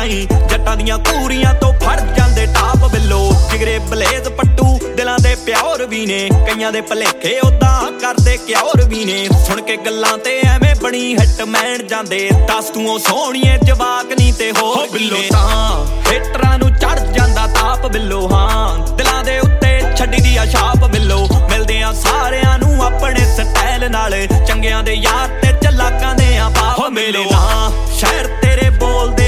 ਨਹੀਂ ਜੱਟਾਂ ਦੀਆਂ ਕੂਰੀਆਂ ਤੋਂ ਫੜ ਜਾਂਦੇ ਟਾਪ ਬਿੱਲੋ ਜਿਗਰੇ ਬਲੇਜ਼ ਪੱਟੂ ਦਿਲਾਂ ਦੇ ਪਿਓਰ ਵੀ ਨੇ ਕਈਆਂ ਦੇ ਭਲੇਖੇ ਉਦਾਂ ਕਰਦੇ ਕਿਉਰ ਵੀ ਨੇ ਸੁਣ ਕੇ ਗੱਲਾਂ ਤੇ ਐਵੇਂ ਬਣੀ ਹਿੱਟਮੈਨ ਜਾਂਦੇ ਦੱਸ ਤੂੰ ਉਹ ਸੋਹਣੀਏ ਜਵਾਕ ਨਹੀਂ ਤੇ ਹੋਰ ਬਿੱਲੋ ਤਾਂ ਹੇਟਰਾਂ ਨੂੰ ਚੜ ਜਾਂਦਾ ਤਾਪ ਬਿੱਲੋ ਹਾਂ ਦਿਲਾਂ ਦੇ ਉੱਤੇ ਛੱਡੀ ਦੀ ਆ ਛਾਪ ਬਿੱਲੋ ਮਿਲਦੇ ਆ ਸਾਰਿਆਂ ਨੂੰ ਆਪਣੇ ਸਟਾਈਲ ਨਾਲ ਚੰਗਿਆਂ ਦੇ ਯਾਰ